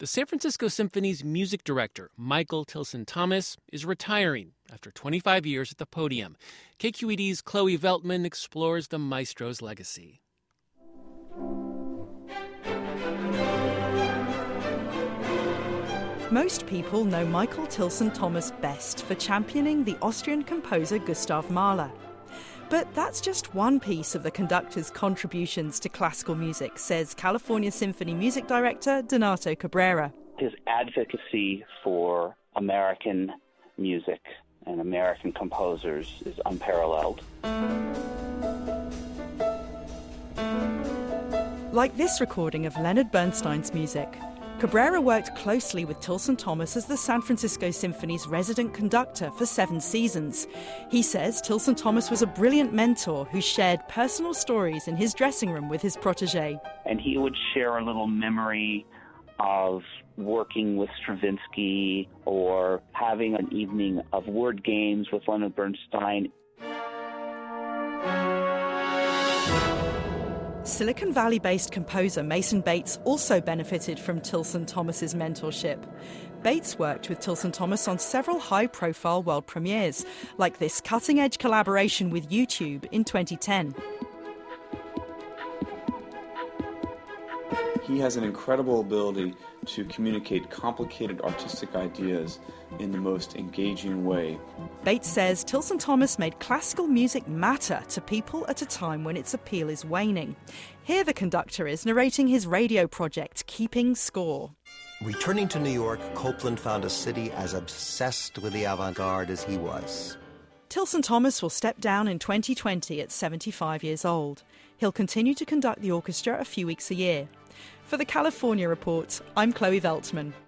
The San Francisco Symphony's music director, Michael Tilson Thomas, is retiring after 25 years at the podium. KQED's Chloe Veltman explores the maestro's legacy. Most people know Michael Tilson Thomas best for championing the Austrian composer Gustav Mahler. But that's just one piece of the conductor's contributions to classical music, says California Symphony music director Donato Cabrera. His advocacy for American music and American composers is unparalleled. Like this recording of Leonard Bernstein's music. Cabrera worked closely with Tilson Thomas as the San Francisco Symphony's resident conductor for 7 seasons. He says Tilson Thomas was a brilliant mentor who shared personal stories in his dressing room with his protege. And he would share a little memory of working with Stravinsky or having an evening of word games with Leonard Bernstein. Silicon Valley-based composer Mason Bates also benefited from Tilson Thomas's mentorship. Bates worked with Tilson Thomas on several high-profile world premieres, like this cutting-edge collaboration with YouTube in 2010. He has an incredible ability to communicate complicated artistic ideas in the most engaging way. Bates says Tilson Thomas made classical music matter to people at a time when its appeal is waning. Here the conductor is narrating his radio project, Keeping Score. Returning to New York, Copland found a city as obsessed with the avant-garde as he was. Tilson Thomas will step down in 2020 at 75 years old. He'll continue to conduct the orchestra a few weeks a year. For the California Report, I'm Chloe Veltman.